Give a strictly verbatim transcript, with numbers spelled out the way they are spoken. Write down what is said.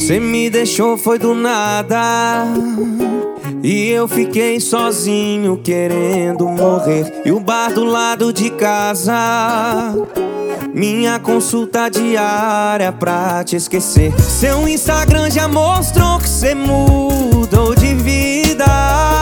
Cê me deixou foi do nada e eu fiquei sozinho querendo morrer. E o bar do lado de casa, minha consulta diária pra te esquecer. Seu Instagram já mostrou que cê mudou de vida.